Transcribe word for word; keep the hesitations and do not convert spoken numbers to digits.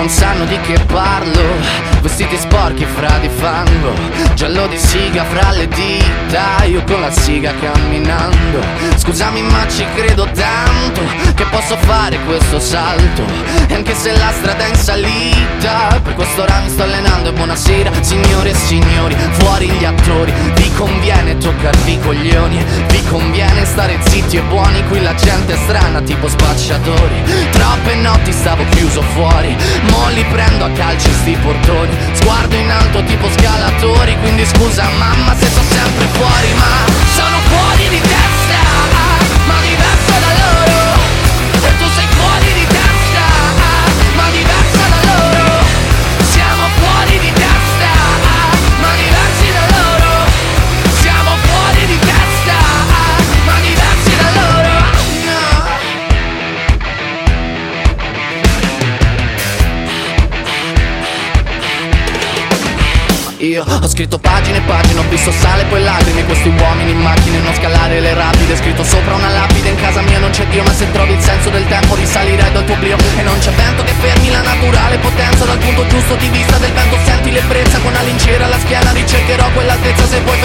non sanno di che parlo. Vestiti sporchi fra di fango, giallo di siga fra le dita, io con la siga camminando. Scusami ma ci credo tanto che posso fare questo salto, e anche se la strada è in salita, per quest'ora mi sto allenando. E buonasera signore e signori, fuori gli attori. Vi conviene toccarvi i coglioni, vi conviene stare zitti e buoni, qui la gente è strana tipo spacciatori. Troppe notti stavo chiuso fuori, mo li prendo a calci sti portoni. Sguardo in alto tipo scalatori, quindi scusa mamma se sto sempre fuori, ma sono fuori di testa, ma diverso da loro. E tu sei fuori di testa, ma diversa da loro. Siamo fuori di testa, ma diversi da loro. Siamo fuori di testa, ma diversi da loro. No. Io ho scritto pagine e pagine, ho visto sale poi lacrime. Questi uomini in macchine, non scalare le rapide. Scritto sopra una lapide, in casa mia non c'è Dio, ma se trovi il senso del tempo risalirai dal tuo oblio. E non c'è vento che fermi la naturale potenza, dal punto giusto di vista del vento senti l'ebbrezza. Con la lincera alla schiena ricercherò quell'altezza, se vuoi